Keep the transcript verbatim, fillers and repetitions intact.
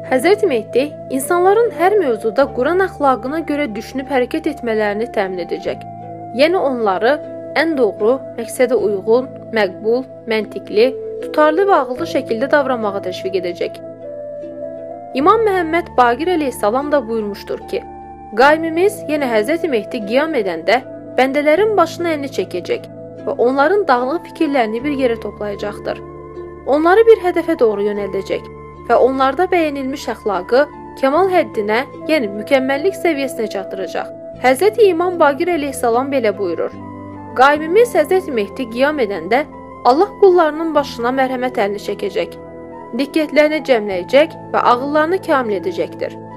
Həzrəti Mehdi insanların hər mövzuda Quran əxlaqına görə düşünüb hərəkət etmələrini təmin edəcək. Yəni onları ən doğru, məqsədə uyğun, məqbul, məntiqli, tutarlı və ağıllı şəkildə davranmağa təşviq edəcək. İmam Məhəmməd Baqir əleyhissalam da buyurmuşdur ki, qaimimiz, yəni Həzrəti Mehdi qiyam edəndə bəndələrin başına əlini çəkəcək və onların dağınıq fikirlərini bir yerə toplayacaqdır. Onları bir hədəfə doğru yönəldəcək və onlarda bəyənilmiş əxlaqı kəmal həddinə, yəni mükəmməllik səviyyəsinə çatdıracaq. Həzrəti İmam Baqir əleyhissalam belə buyurur. Qaimimiz Həzrəti Mehdi qiyam edəndə Allah qullarının başına mərhəmət əlini çəkəcək, diqqətlərini cəmləyəcək və ağıllarını kamil edəcəkdir.